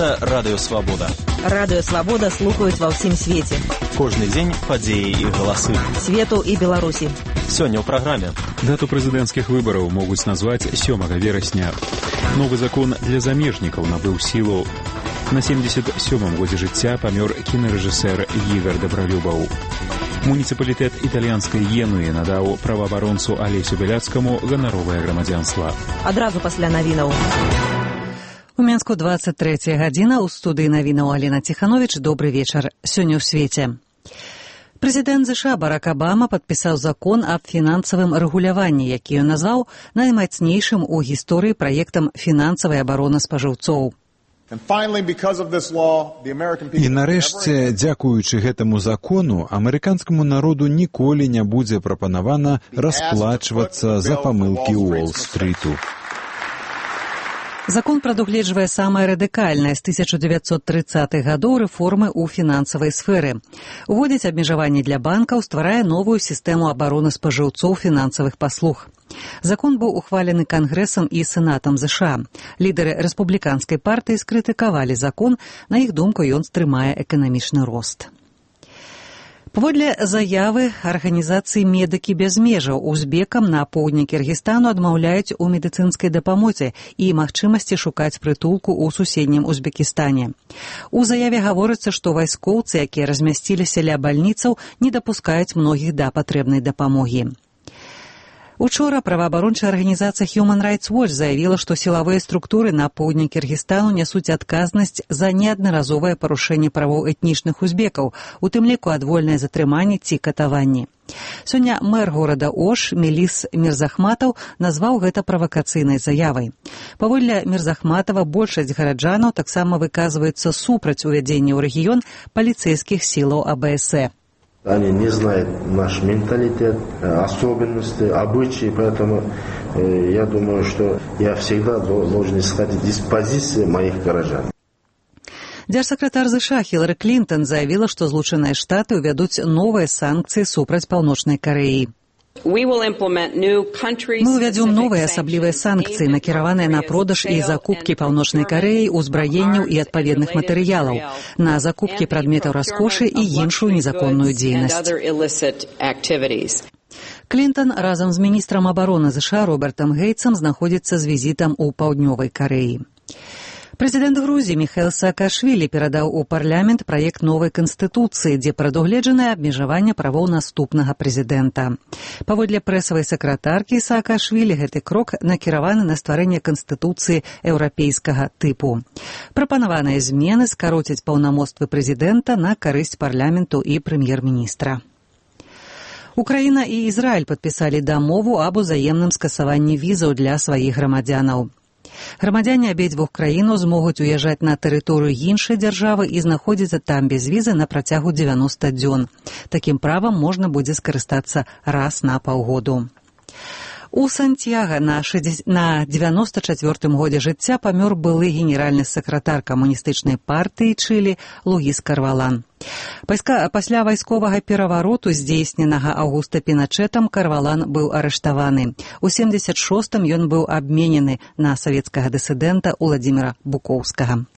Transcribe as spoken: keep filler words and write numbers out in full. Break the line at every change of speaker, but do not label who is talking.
Гэта Радыё Свабода.
Радыё Свабода слухаюць ва ўсім свеце.
Кожны дзень падзеі і галасы.
Свету і Беларусі.
Сёння ў праграме.
Дату прэзідэнцкіх выбараў могуць назваць сёмага верасня. Новы закон для замежнікаў набыў сілу. На семьдесят сёмым годзе жыцця памёр кінарэжысэр Ігар Дабралюбаў. Муніцыпалітэт італьянскай Генуі надаў праваабаронцу Алесю Беляцкаму ганаровае грамадзянства.
Адразу пасля навінаў.
У Мінску двадцать третья гадзіна, у студыі навінаў Алена Ціхановіч. Добры вечар. Сёння ў свеце. Прэзідэнт ЗША Барак Абама падпісаў закон аб фінансавым рэгуляванні, які ён назваў наймацнейшым у гісторыі праектам фінансавай абароны спажыўцоў.
І нарэшце, дзякуючы гэтаму закону, амерыканскаму народу ніколі не будзе прапанавана расплачвацца за памылкі Уолл-стрыту.
Закон прадугледжвае самае радыкальнае з тысяча дзевяцьсот трыццатых гадоў рэформы ў фінансавай сферы. Уводзіць абмежаванні для банкаў, стварае новую сістэму абароны спажыўцоў фінансавых паслуг. Закон быў ухвалены Кангрэсам і Сенатам ЗША. Лідары рэспубліканскай партыі скрытыкавалі закон, на іх думку ён стрымае эканамічны рост. Паводле заявы арганізацыі «Медыкі без межаў» узбекам на поўдні Кіргізстану адмаўляюць у медыцынскай дапамозе і магчымасці шукаць прытулку ў суседнім Узбекістане. У заяве гаворыцца, што вайскоўцы, якія размясціліся ля бальніцаў, не дапускаюць многіх да патрэбнай дапамогі. Учора праваабарончая арганізацыя Human Rights Watch заявіла, што сілавыя структуры на поўдні Кіргізстану нясуць адказнасць за неаднаразовае парушэнне правоў этнічных узбекаў, у тым ліку адвольнае затрыманне ці катаванні. Сёння мэр горада Ош Мелис Мирзахматаў назваў гэта правакацыйнай заявай. Паводле Мирзахматава, большасць гараджанаў таксама выказваецца супраць увядзення ў рэгіён паліцэйскіх сілаў АБС.
Они не знают наш менталитет, особенности, обычаи, поэтому э, я думаю, что я всегда должен исходить из позиции моих горожан.
Дзяржсакратар ЗША Хілары Клінтон заявіла, што Злучаныя Штаты ўвядуць новыя санкцыі супраць Паўночнай Карэі. Мы ўвядзём новыя асаблівыя санкцыі, накіраваныя на продаж і закупкі Паўночнай Карэі узбраенняў і адпаведных матэрыялаў, на закупкі прадметаў раскошы і іншую незаконную дзейнасць. Клінтон разам з міністрам абароны ЗША Робертам Гейтсам знаходзіцца з візітам у Паўднёвай Карэі. Прэзідэнт Грузіі Міхаэл Саакашвілі перадаў у парламент праект новай канстытуцыі, дзе прадугледжанае абмежаванне правоў наступнага прэзідэнта. Паводле прэсавай сакратаркі Саакашвілі гэты крок накіраваны на стварэнне канстытуцыі еўрапейскага тыпу. Прапанаваныя змены скароцяць паўнамоцтвы прэзідэнта на карысць парламенту і прэм'ер-міністра. Украіна і Ізраіль падпісалі дамову аб узаемным скасаванні візаў для сваіх грамадзянаў. Грамадзяне абедзвюх краінаў змогуць уязджаць на тэрыторыю іншай дзяржавы і знаходзіцца там без візы на працягу дзевяноста дзён. Такім правам можна будзе скарыстацца раз на паўгоду. У Сантьяга на дзевяноста чацвёртым годзе жыцця памёр былы генеральны сакратар камуністычнай партыі Чылі Луіс Карвалан. Пасля вайсковага перавароту, здзейсненага Аўгуста Піначэтам, Карвалан быў арыштаваны. У семьдесят шостым ён быў абменены на савецкага дысідэнта Уладзіміра Букоўскага.